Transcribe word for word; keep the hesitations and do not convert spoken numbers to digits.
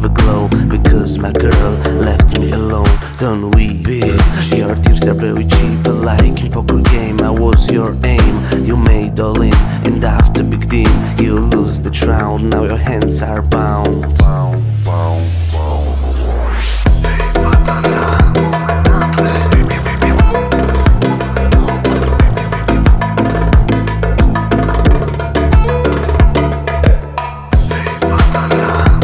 a glow, because my girl left me alone. Don't weep, your tears are very cheap. Like in poker game, I was your aim. You made all in, and after big deal, you lose the round. Now your hands are bound. Bound, bound, bound. Hey, Matara.